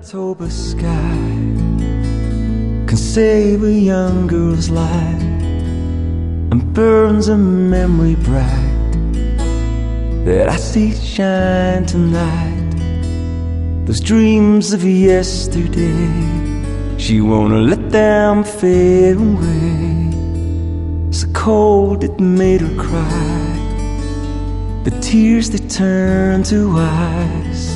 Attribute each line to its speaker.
Speaker 1: October sky can save a young girl's life and burns a memory bright that I see shine tonight. Those dreams of yesterday, she wanna let them fade away. So cold it made her cry, the tears they turned to ice.